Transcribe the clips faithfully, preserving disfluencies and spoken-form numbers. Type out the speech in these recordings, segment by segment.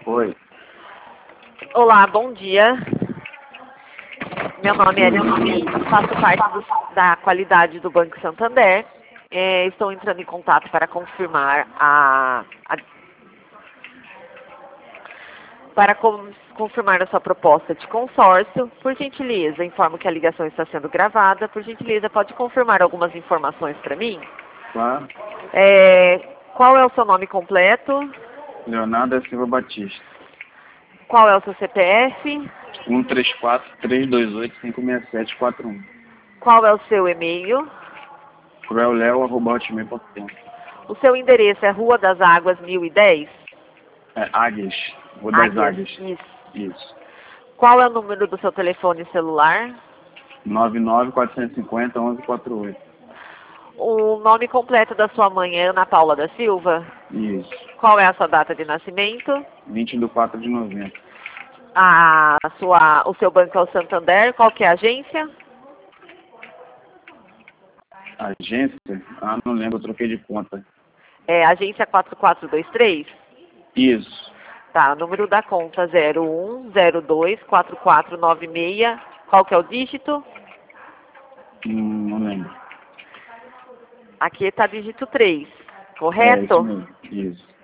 Oi. Olá, bom dia. Meu nome é Lili, faço parte do- da qualidade do Banco Santander. É, estou entrando em contato para confirmar a, a- para com- confirmar a sua proposta de consórcio. Por gentileza, informo que a ligação está sendo gravada. Por gentileza, pode confirmar algumas informações para mim? Claro. É, qual é o seu nome completo? Leonardo da Silva Batista. Qual é o seu C P F? um três quatro, três dois oito, cinco seis sete quatro um. Qual é o seu e-mail? cruelleo arroba hotmail ponto com. O seu endereço é Rua das Águas mil e dez? É Águias. Rua das Águias, Águias. isso. Isso. Qual é o número do seu telefone celular? nove nove quatro cinco zero, um um quatro oito. O nome completo da sua mãe é Ana Paula da Silva? Isso. Qual é a sua data de nascimento? vinte de quatro de novembro. A sua, o seu banco é o Santander? Qual que é a agência? Agência? Ah, não lembro, eu troquei de conta. É agência quatro quatro dois três? Isso. Tá, número da conta zero um zero dois quatro quatro nove seis. Qual que é o dígito? Hum, não lembro. Aqui está dígito três, É, correto? isso mesmo. Isso.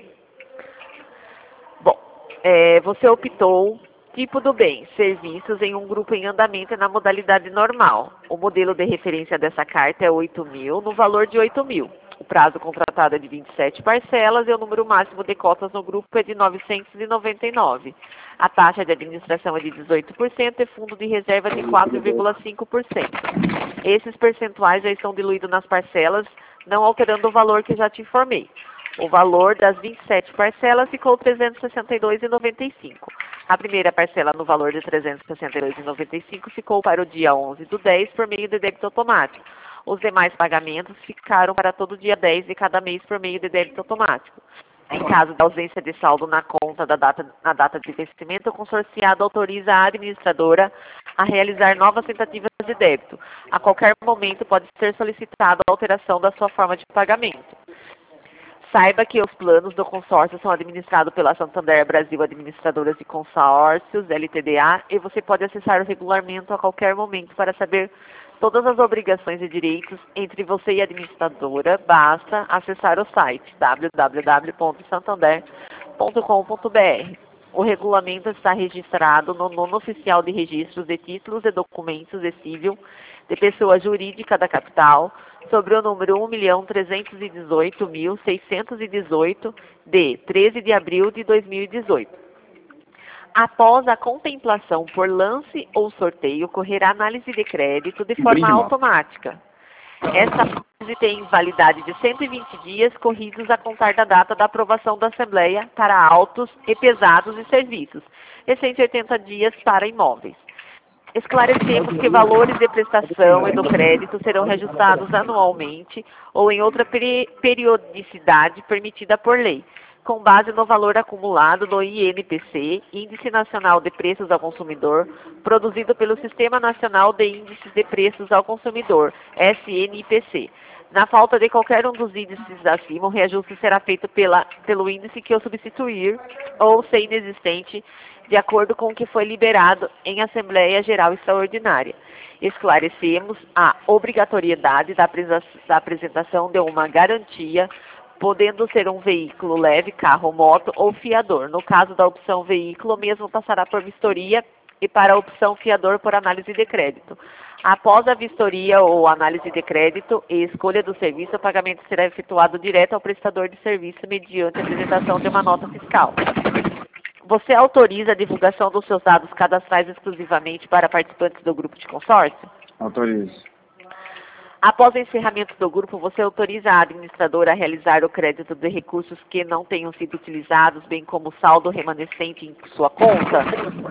Bom, é, você optou tipo do bem, serviços em um grupo em andamento na modalidade normal. O modelo de referência dessa carta é oito mil, no valor de oito mil. O prazo contratado é de vinte e sete parcelas e o número máximo de cotas no grupo é de novecentos e noventa e nove. A taxa de administração é de dezoito por cento e fundo de reserva de quatro vírgula cinco por cento. Esses percentuais já estão diluídos nas parcelas, não alterando o valor que já te informei. O valor das vinte e sete parcelas ficou trezentos e sessenta e dois reais e noventa e cinco centavos. A primeira parcela no valor de trezentos e sessenta e dois reais e noventa e cinco centavos ficou para o dia onze do dez por meio de débito automático. Os demais pagamentos ficaram para todo dia dez de cada mês por meio de débito automático. Em caso de ausência de saldo na conta da data, na data de vencimento, o consorciado autoriza a administradora a realizar novas tentativas de débito. A qualquer momento pode ser solicitada a alteração da sua forma de pagamento. Saiba que os planos do consórcio são administrados pela Santander Brasil Administradoras de Consórcios, L T D A, e você pode acessar o regulamento a qualquer momento para saber todas as obrigações e direitos entre você e a administradora. Basta acessar o site w w w ponto santander ponto com ponto b r. O regulamento está registrado no nono oficial de registros de títulos e documentos de civil de pessoa jurídica da capital, sobre o número um milhão trezentos e dezoito mil seiscentos e dezoito, de treze de abril de dois mil e dezoito. Após a contemplação por lance ou sorteio, ocorrerá análise de crédito de forma Brinde, moça. automática. Essa análise tem validade de cento e vinte dias corridos a contar da data da aprovação da Assembleia para autos e pesados e serviços, e cento e oitenta dias para imóveis. Esclarecemos que valores de prestação e do crédito serão reajustados anualmente ou em outra peri periodicidade permitida por lei, com base no valor acumulado do I N P C, Índice Nacional de Preços ao Consumidor, produzido pelo Sistema Nacional de Índices de Preços ao Consumidor, S N I P C. Na falta de qualquer um dos índices acima, o reajuste será feito pela, pelo índice que o substituir ou ser inexistente, de acordo com o que foi liberado em Assembleia Geral Extraordinária. Esclarecemos a obrigatoriedade da apresentação de uma garantia, podendo ser um veículo leve, carro, moto ou fiador. No caso da opção veículo, o mesmo passará por vistoria e para a opção fiador por análise de crédito. Após a vistoria ou análise de crédito e escolha do serviço, o pagamento será efetuado direto ao prestador de serviço mediante a apresentação de uma nota fiscal. Você autoriza a divulgação dos seus dados cadastrais exclusivamente para participantes do grupo de consórcio? Autorizo. Após o encerramento do grupo, você autoriza a administradora a realizar o crédito de recursos que não tenham sido utilizados, bem como saldo remanescente em sua conta?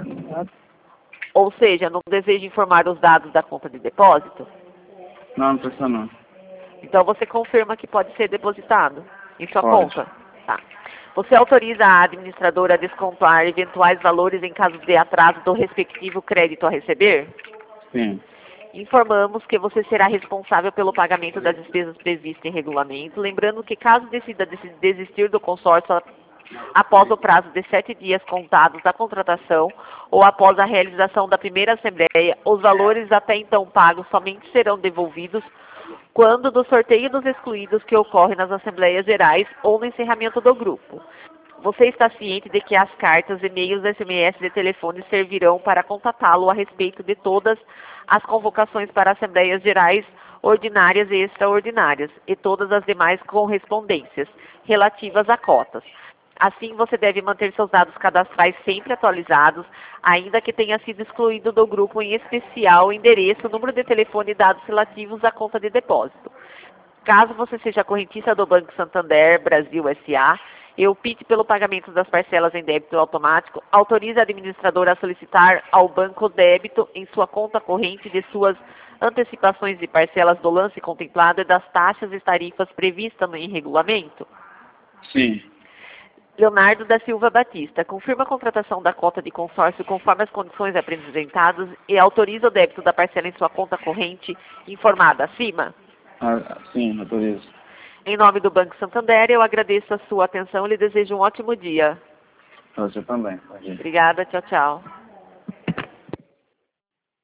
Ou seja, não deseja informar os dados da conta de depósito? Não, não precisa não. Então você confirma que pode ser depositado em sua Pode. conta? Tá. Você autoriza a administradora a descontar eventuais valores em caso de atraso do respectivo crédito a receber? Sim. Informamos que você será responsável pelo pagamento das despesas previstas em regulamento, lembrando que caso decida desistir do consórcio após o prazo de sete dias contados da contratação ou após a realização da primeira assembleia, os valores até então pagos somente serão devolvidos quando do sorteio dos excluídos que ocorre nas assembleias gerais ou no encerramento do grupo. Você está ciente de que as cartas, e-mails, S M S e telefone servirão para contatá-lo a respeito de todas as convocações para assembleias gerais, ordinárias e extraordinárias, e todas as demais correspondências relativas a cotas. Assim, você deve manter seus dados cadastrais sempre atualizados, ainda que tenha sido excluído do grupo, em especial o endereço, número de telefone e dados relativos à conta de depósito. Caso você seja correntista do Banco Santander Brasil S A e opte pelo pagamento das parcelas em débito automático, autorize a administradora a solicitar ao banco débito em sua conta corrente de suas antecipações de parcelas do lance contemplado e das taxas e tarifas previstas em regulamento? Sim. Leonardo da Silva Batista, confirma a contratação da cota de consórcio conforme as condições apresentadas e autoriza o débito da parcela em sua conta corrente informada acima? Ah, sim, autorizo. Em nome do Banco Santander, eu agradeço a sua atenção e lhe desejo um ótimo dia. Você também. Pode ir. Obrigada, tchau, tchau.